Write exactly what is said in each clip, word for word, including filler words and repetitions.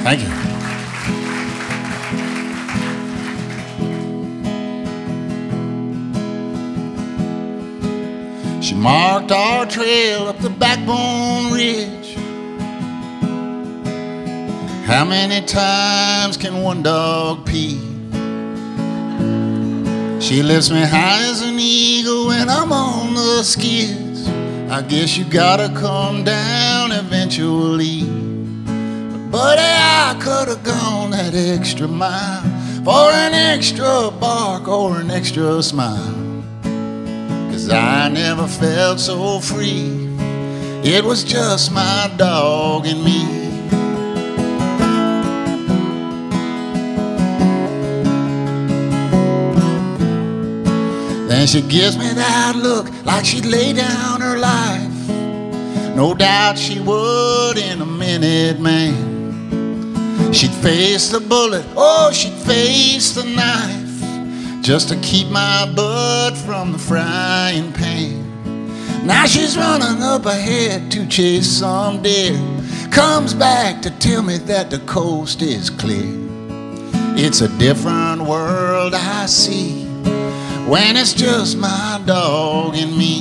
Thank you. She marked our trail up the Backbone Ridge. How many times can one dog pee? She lifts me high as an eagle when I'm on the skids. I guess you gotta come down eventually. But buddy, I could've gone that extra mile for an extra bark or an extra smile. 'Cause I never felt so free. It was just my dog and me. Then she gives me that look like she'd lay down her life. No doubt she would in a minute, man. She'd face the bullet, oh, she'd face the knife, just to keep my butt from the frying pan. Now she's running up ahead to chase some deer, comes back to tell me that the coast is clear. It's a different world I see when it's just my dog and me.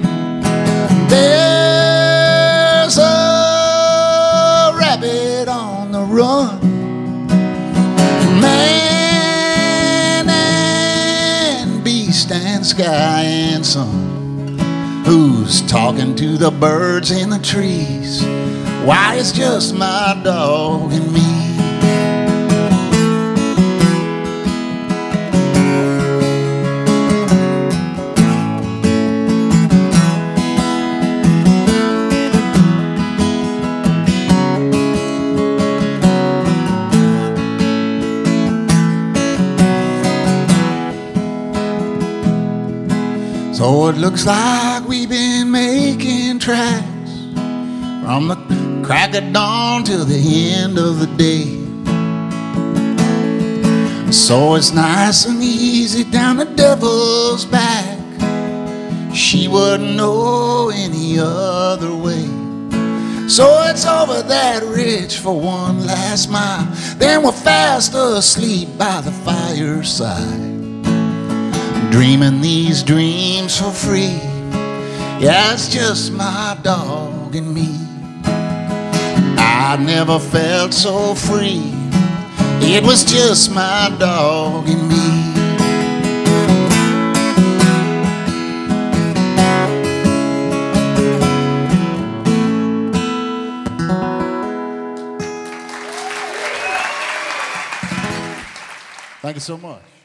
There's a rabbit on the run, man and beast and sky and sun, who's talking to the birds in the trees. Why, it's just my dog and me. So it looks like we've been making tracks from the crack of dawn till the end of the day. So it's nice and easy down the devil's back. She wouldn't know any other way. So it's over that ridge for one last mile, then we're fast asleep by the fireside, dreaming these dreams for free. Yeah, it's just my dog and me. I never felt so free. It was just my dog and me. Thank you so much.